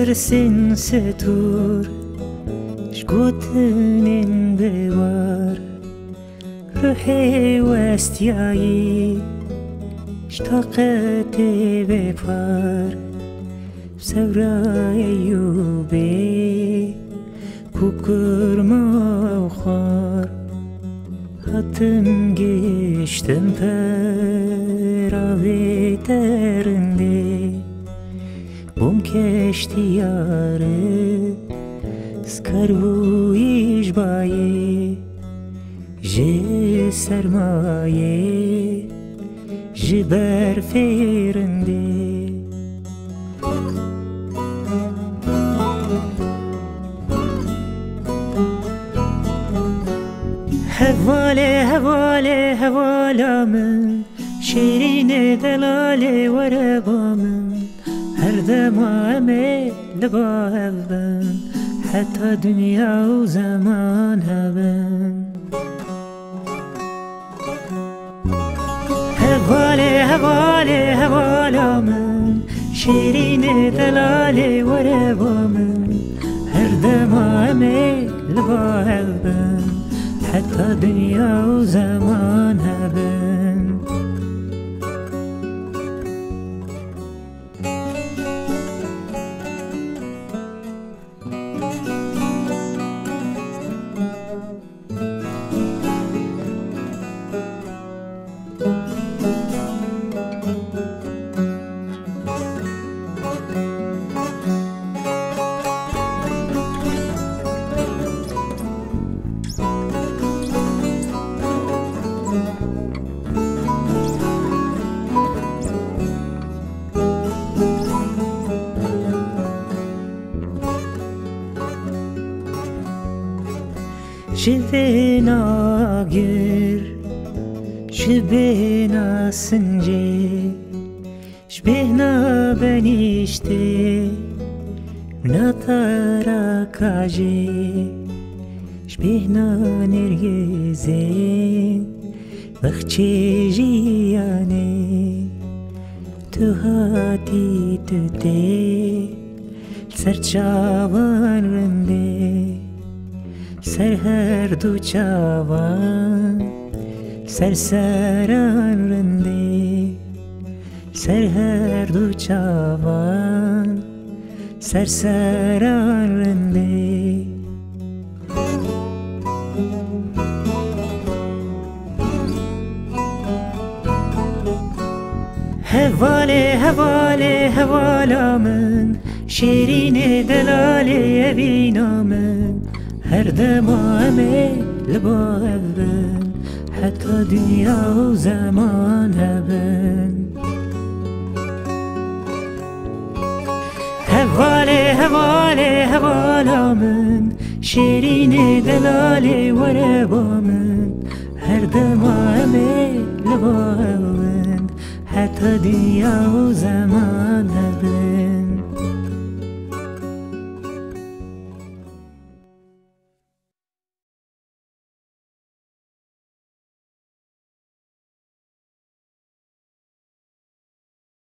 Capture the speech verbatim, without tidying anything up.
ترسن ستور شگوتنن بوار روحي واستياي اشتاقت بفار بسوراي يوبي كوكر ما وخار هاتم geçtim peravi terinde bum keşti yarı skarbu işbaye je sermaye je berferinde هواله هواله هوالامن شیرین دلاله وربامن هر دمامه لبا هبن حتی دنیا و زمان هبن هواله هواله هوالامن شیرین دلاله وربامن هر دمامه لبا هبن حتى دنيا وزمان هبن شبنا گیر شبنا سنجی شبنا بنیشته نتارا کاجی شبنا نرگزین بخچی جیانه تو هاتی تو دی سرچاوان رنده سر هر دو چاوان سر سران رنده سر هر دو چاوان سر سران رنده هواله هواله هوالامن شیرین دلاله یبینامن هر دمامه لبا هبن حتی دنیا و زمان هبن هواله هواله هوالامن شیرین دلاله وربامن هر دمامه لبا هبن حتی دنیا و زمان هبن